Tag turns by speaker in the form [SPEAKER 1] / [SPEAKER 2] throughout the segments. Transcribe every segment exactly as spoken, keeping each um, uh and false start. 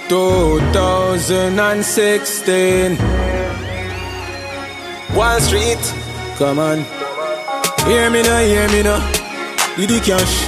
[SPEAKER 1] two thousand sixteen Wall Street, come on. Hear me now, hear me now. Diddy Cash,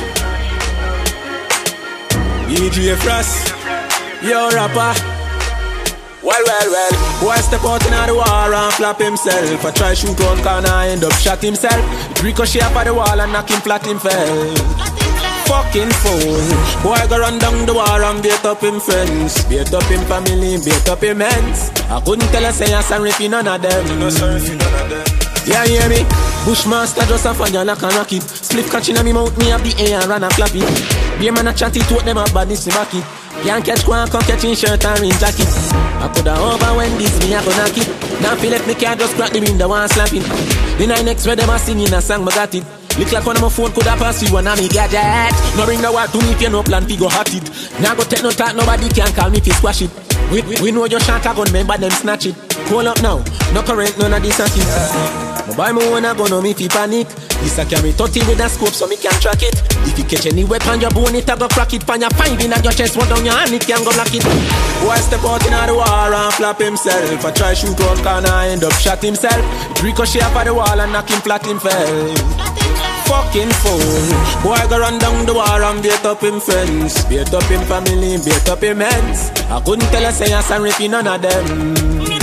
[SPEAKER 1] D J Frost, yo rapper. Well, well, well. Boy step out in the war and flap himself. I try shoot one corner, end up shot himself. Ricochet up at the wall and knock him flat him fell. Fucking fool. Boy go run down the war and beat up him friends. Beat up him family, beat up him ends. I couldn't tell her say I'm sorry for none of them. No sorry for none of them. Yeah, hear me? Bushmaster just a fire like a rocket. Split catching on me mouth, me up the air and run a flap it. Be a man a chatty to them up badness in back it. Can't catch one, can't catch in shirt and in jacket. I coulda over when this me a go knock it. Now feel like me can't just crack the window and slap it. Then I next where them a singing a song, me got it. Look like one of my phone coulda pass you one of me gadget. No ring the word to me if you no plan fi go hot it. Now go take no talk, nobody can call me fi squash it. We, we, we know your shot a gun, remember them snatch it. Hold up now, no current, none of this a shit. My buy me one a gun, no me fi panic. This a carry thirty with a scope so me can track it. If you catch any weapon, your bone it a go crack it. Pan your five in your chest, one down your hand, it can go block it. Boy step out in the war and flap himself. I try shoot one corner, end up shot himself. Ricochet up at the wall and knock him flat him fell. Fucking fool. Boy go run down the war and beat up him friends. Beat up him family, beat up him ends. I couldn't tell her say I'm sorry for none of them.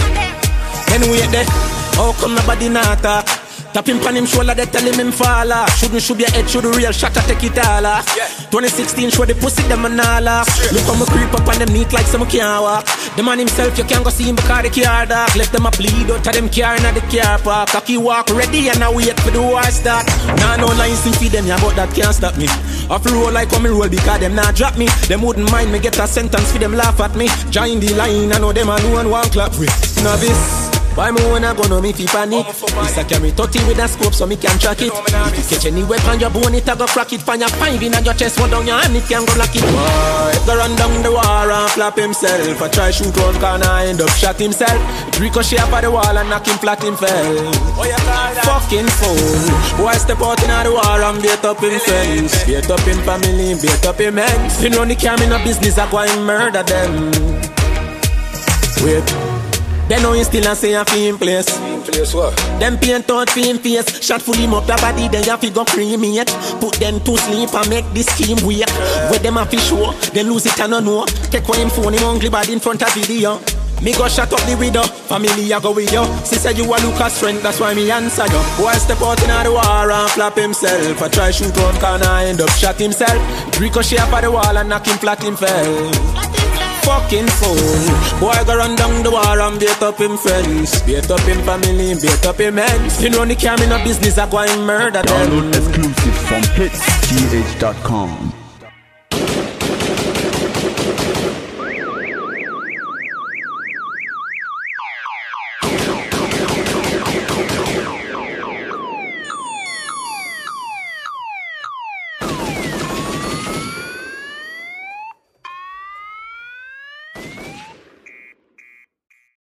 [SPEAKER 1] Then wait there, how come nobody not talk? Tap him on him shoulder, they tell him him fall off. Shouldn't shoot your head, should the real shot, I take it all off. Yeah. twenty sixteen, show the pussy, them and all off. Look how me creep up on them neat like some can't walk. The man himself, you can't go see him because the car dark. Left them a bleed out of them car in the car park. Cocky walk ready and I wait for the war start. Nah, no lines to feed them, yeah, but that can't stop me. Off the roll like when me roll because them not drop me. Them wouldn't mind me get a sentence for them laugh at me. Join the line, I know them alone one clap with. Novice. Why me wanna go no me fi panic? This a carry thirty with a scope so me can track it. If you catch any weapon your bone it a go crack it. Find your five in your chest, one down your hand it can go block it. Boy, go run down the war and flap himself. I try shoot one corner, end up shot himself. Ricochet up at the wall and knock him flat him fell. Fucking fool. Boy step out in the war and beat up him friends. Beat up him family, beat up him ends. Him run the cam in a business, I go and murder them. Wait. They know you still a say a fi in place. In place what? Them paint out fi in face. Shot full him up the body, then you fi go cremate. Put them to sleep and make this scheme wake. Where them a fi show, they lose it and no know. Take away him phone, him hungry bad in front of video. Me go shut up the window, family I go with you. Sister you a look a strength, that's why me answer you. Boy step out in the war and flap himself. I try shoot one corner, end up shot himself. Ricochet up at the wall and knock him flat him fell. Fucking fool. Boy go run down the war and beat up him friends. Beat up him family, beat up him ends. He run the cam in a business, I go and murder them.
[SPEAKER 2] Download exclusive from hits t h dot com.